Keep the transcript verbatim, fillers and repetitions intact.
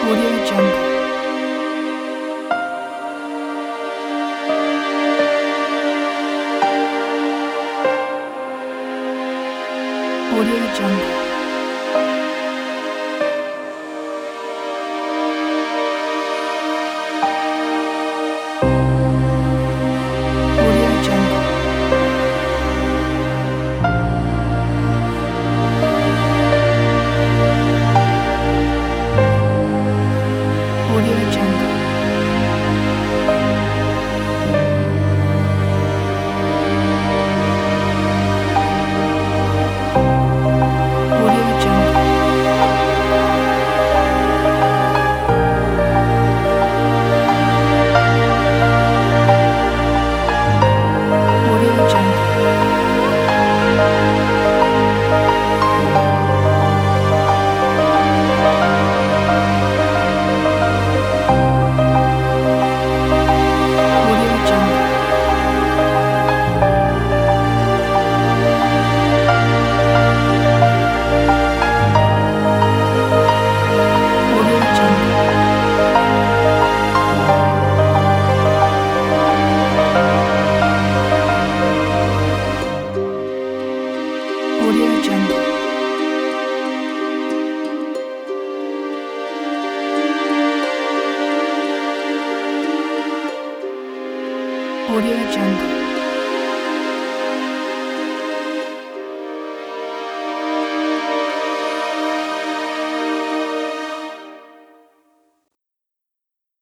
Audio Jungle. Audio Jungle. Audio Jungle. Audio Jungle. Audio Jungle. Audio Jungle. Audio Jungle. Audio Jungle. Audio Jungle. Audio Jungle.